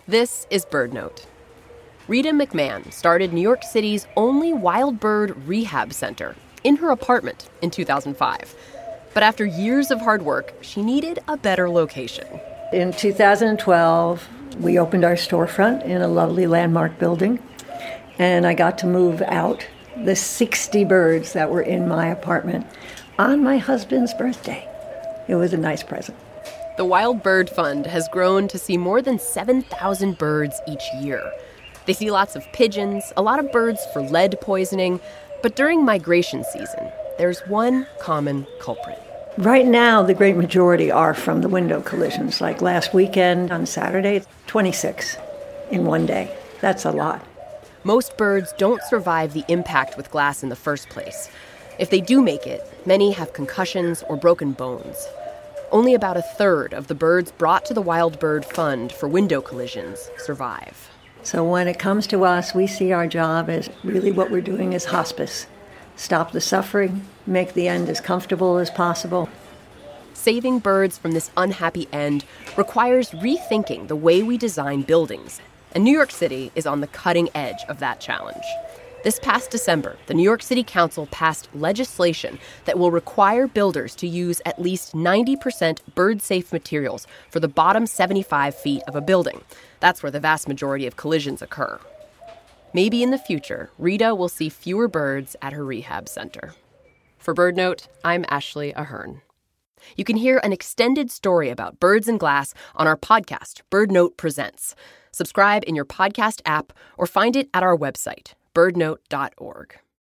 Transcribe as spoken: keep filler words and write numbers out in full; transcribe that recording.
This is BirdNote. Rita McMahon started New York City's only wild bird rehab center in her apartment in two thousand five. But after years of hard work, she needed a better location. In two thousand twelve, we opened our storefront in a lovely landmark building, and I got to move out the sixty birds that were in my apartment on my husband's birthday. It was a nice present. The Wild Bird Fund has grown to see more than seven thousand birds each year. They see lots of pigeons, a lot of birds for lead poisoning, but during migration season, there's one common culprit. Right now, the great majority are from the window collisions. Like last weekend on Saturday, twenty-six in one day. That's a lot. Most birds don't survive the impact with glass in the first place. If they do make it, many have concussions or broken bones. Only about a third of the birds brought to the Wild Bird Fund for window collisions survive. So when it comes to us, we see our job as really what we're doing is hospice. Stop the suffering, make the end as comfortable as possible. Saving birds from this unhappy end requires rethinking the way we design buildings, and New York City is on the cutting edge of that challenge. This past December, the New York City Council passed legislation that will require builders to use at least ninety percent bird-safe materials for the bottom seventy-five feet of a building. That's where the vast majority of collisions occur. Maybe in the future, Rita will see fewer birds at her rehab center. For BirdNote, I'm Ashley Ahern. You can hear an extended story about birds and glass on our podcast, BirdNote Presents. Subscribe in your podcast app or find it at our website, bird note dot org.